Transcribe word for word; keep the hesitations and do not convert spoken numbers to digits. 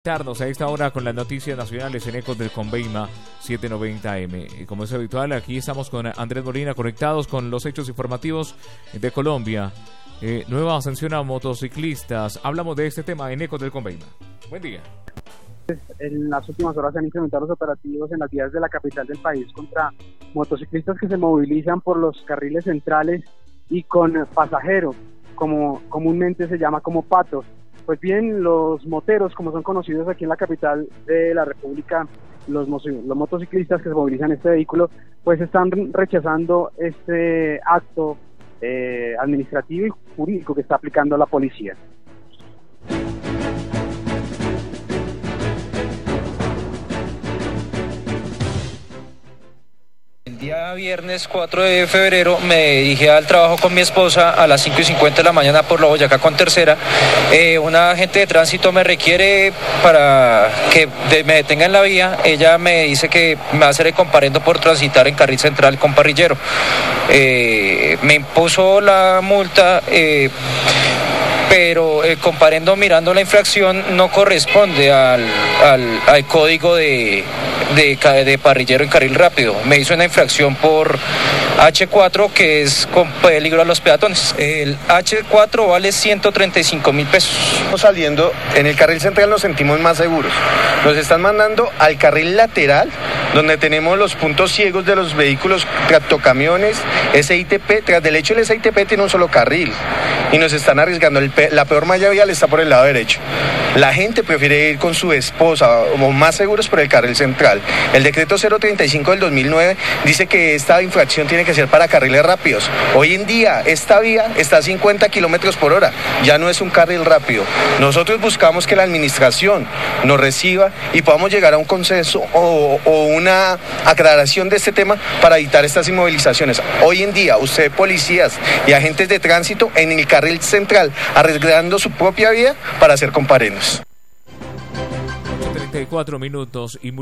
A esta hora con las noticias nacionales en Ecos del Conveima setecientos noventa eme. Y como es habitual, aquí estamos con Andrés Molina, conectados con los hechos informativos de Colombia. Eh, nueva sanción a motociclistas. Hablamos de este tema en Ecos del Conveima. Buen día. En las últimas horas se han incrementado los operativos en las vías de la capital del país contra motociclistas que se movilizan por los carriles centrales y con pasajeros, como comúnmente se llama como patos. Pues bien, los moteros, como son conocidos aquí en la capital de la República, los, los motociclistas que se movilizan en este vehículo, pues están rechazando este acto eh, administrativo y jurídico que está aplicando la policía. El día viernes cuatro de febrero me dirigí al trabajo con mi esposa a las cinco y cincuenta de la mañana por la Boyacá con tercera. Eh, una agente de tránsito me requiere para que de, me detenga en la vía. Ella me dice que me va a hacer el comparendo por transitar en carril central con parrillero. Eh, me impuso la multa, eh, pero el comparendo mirando la infracción no corresponde al, al, al código de... De, de parrillero en carril rápido. Me hizo una infracción por hache cuatro, que es con peligro a los peatones. El hache cuatro vale ciento treinta y cinco mil pesos. Saliendo en el carril central nos sentimos más seguros. Nos están mandando al carril lateral, donde tenemos los puntos ciegos de los vehículos, tractocamiones, S I T P. Tras del hecho, el S I T P tiene un solo carril y nos están arriesgando. El pe- la peor malla vial está por el lado derecho. La gente prefiere ir con su esposa o más seguros por el carril central. El decreto cero treinta y cinco del dos mil nueve dice que esta infracción tiene que ser para carriles rápidos. Hoy en día esta vía está a cincuenta kilómetros por hora, ya no es un carril rápido. Nosotros buscamos que la administración nos reciba y podamos llegar a un consenso o, o una aclaración de este tema para evitar estas inmovilizaciones. Hoy en día usted, policías y agentes de tránsito en el carril central arriesgando su propia vía para hacer comparendos. treinta y cuatro minutos y